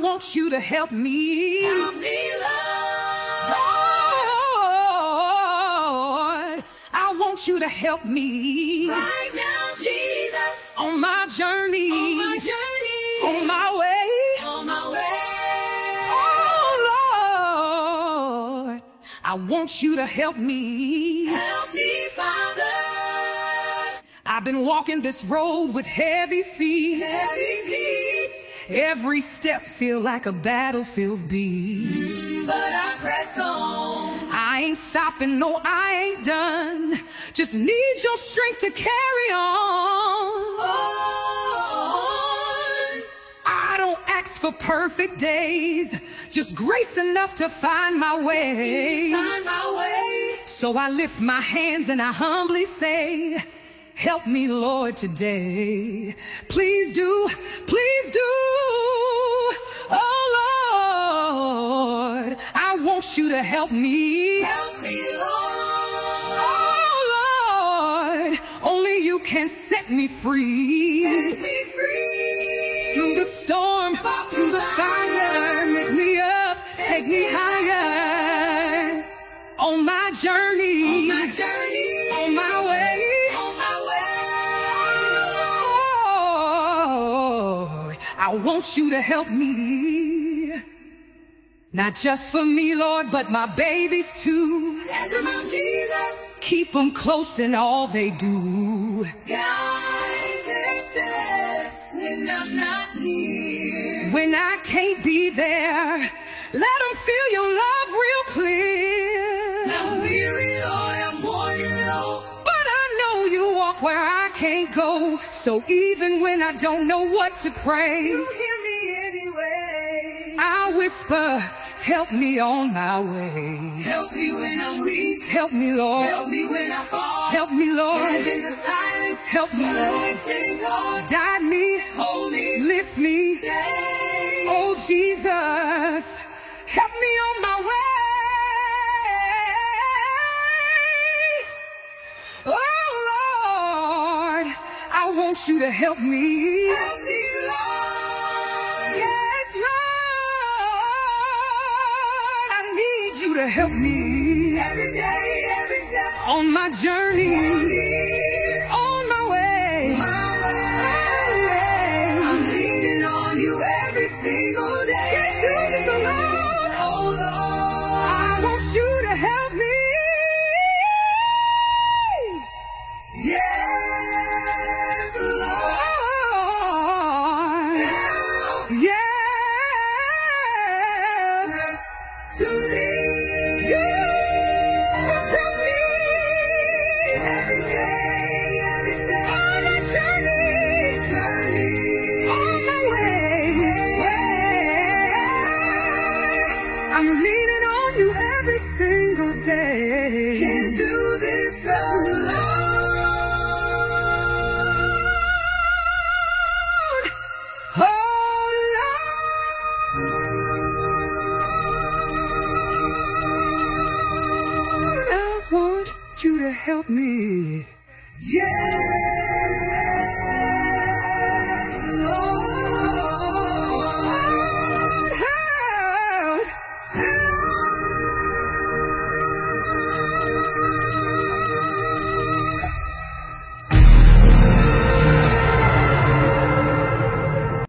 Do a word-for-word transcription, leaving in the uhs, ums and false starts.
want you to help me. Help me, Lord. Lord, I want you to help me. Right now, Jesus. On my journey. On my journey. On my way. On my way. Oh, Lord, I want you to help me. Help me, Father. I've been walking this road with heavy feet. Heavy feet. Every step feel like a battlefield beat. Mm, but I press on. I ain't stopping, no, I ain't done. Just need your strength to carry on. On. I don't ask for perfect days, just grace enough to find my way. Find my way. So I lift my hands and I humbly say, help me, Lord, today. Please do, please do. Oh, Lord, I want you to help me. Help me, Lord. Oh, Lord, only you can set me free. Set me free. Through the storm, through the fire, lift me up, take me higher. On my journey, On my journey. on my way. I want you to help me. Not just for me, Lord, but my babies too. Help them out, Jesus. Keep them close in all they do. Guide their steps when I'm not near. When I can't be there, let them feel your love real clear. I'm weary, Lord, I'm worn low. But I know you walk where I can't go. So even when I don't know what to pray, You hear me anyway. I whisper, help me on my way. Help me when I'm weak. Help me, Lord. Help me when I fall. Help me, Lord. And in the silence, Help me, my Lord. legs hang hard. Guide me, Hold me. lift me. Stay. Oh, Jesus, help me on my way. Oh, Lord, I want you to help me. Help me, Lord. Yes, Lord, I need you to help me. Every day, every step. On my journey, Here, on my way. my way. I'm leaning on you every single day. Can't do this alone. Oh, Lord. I want you to help me. Yes, Lord. Lord. Help. Yes,